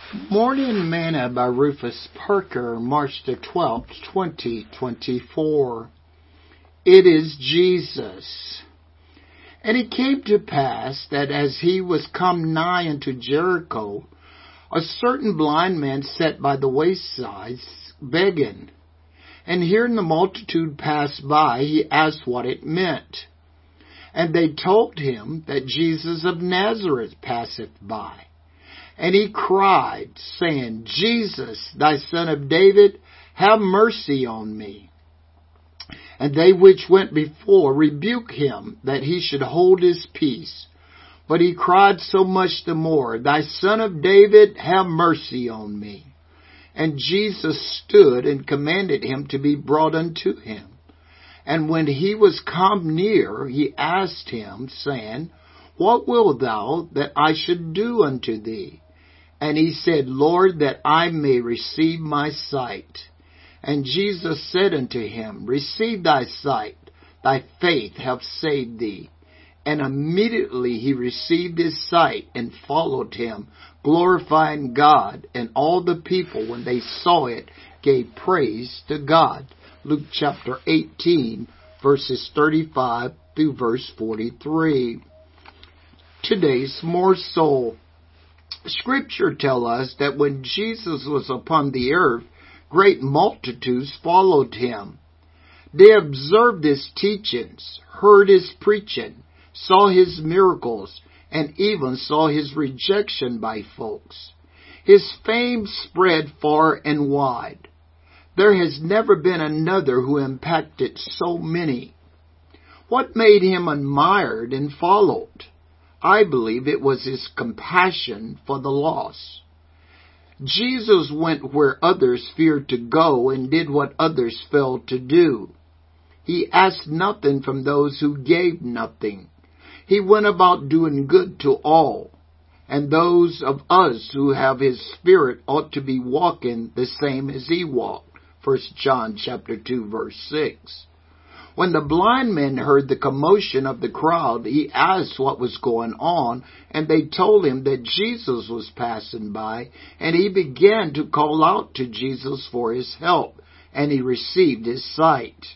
Morning Manna by Rufus Parker, March the 12th, 2024. It is Jesus. And it came to pass that as he was come nigh unto Jericho, a certain blind man sat by the wayside begging. And hearing the multitude pass by, he asked what it meant. And they told him that Jesus of Nazareth passeth by. And he cried, saying, Jesus, thy son of David, have mercy on me. And they which went before rebuked him, that he should hold his peace. But he cried so much the more, Thy son of David, have mercy on me. And Jesus stood and commanded him to be brought unto him. And when he was come near, he asked him, saying, What wilt thou that I should do unto thee? And he said, Lord, that I may receive my sight. And Jesus said unto him, Receive thy sight, thy faith hath saved thee. And immediately he received his sight and followed him, glorifying God. And all the people, when they saw it, gave praise to God. Luke chapter 18, verses 35 through verse 43. Today's morsel. Scripture tells us that when Jesus was upon the earth, great multitudes followed him. They observed his teachings, heard his preaching, saw his miracles, and even saw his rejection by folks. His fame spread far and wide. There has never been another who impacted so many. What made him admired and followed? I believe it was his compassion for the lost. Jesus went where others feared to go and did what others failed to do. He asked nothing from those who gave nothing. He went about doing good to all. And those of us who have his spirit ought to be walking the same as he walked. 1 John chapter 2, verse 6. When the blind man heard the commotion of the crowd, he asked what was going on, and they told him that Jesus was passing by, and he began to call out to Jesus for his help, and he received his sight.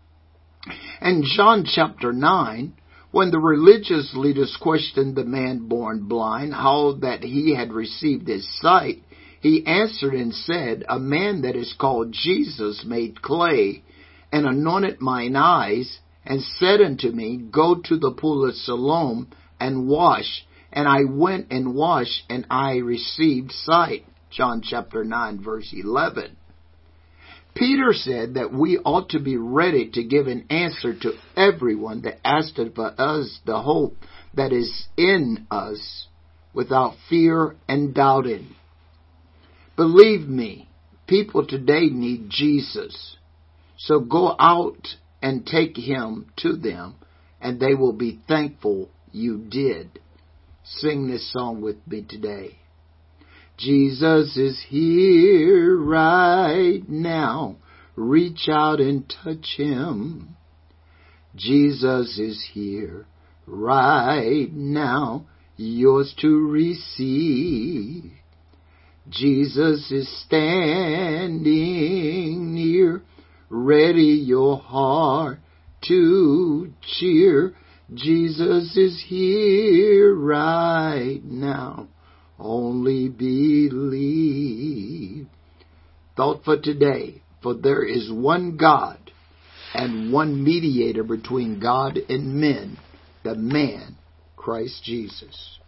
In John chapter 9, when the religious leaders questioned the man born blind how that he had received his sight, he answered and said, A man that is called Jesus made clay, and anointed mine eyes, and said unto me, Go to the pool of Siloam, and wash. And I went and washed, and I received sight. John chapter 9, verse 11. Peter said that we ought to be ready to give an answer to everyone that asked of us the hope that is in us, without fear and doubting. Believe me, people today need Jesus. So go out and take him to them, and they will be thankful you did. Sing this song with me today. Jesus is here right now. Reach out and touch him. Jesus is here right now. Yours to receive. Jesus is standing near. Ready your heart to cheer. Jesus is here right now. Only believe. Thought for today. For there is one God and one mediator between God and men, the man, Christ Jesus.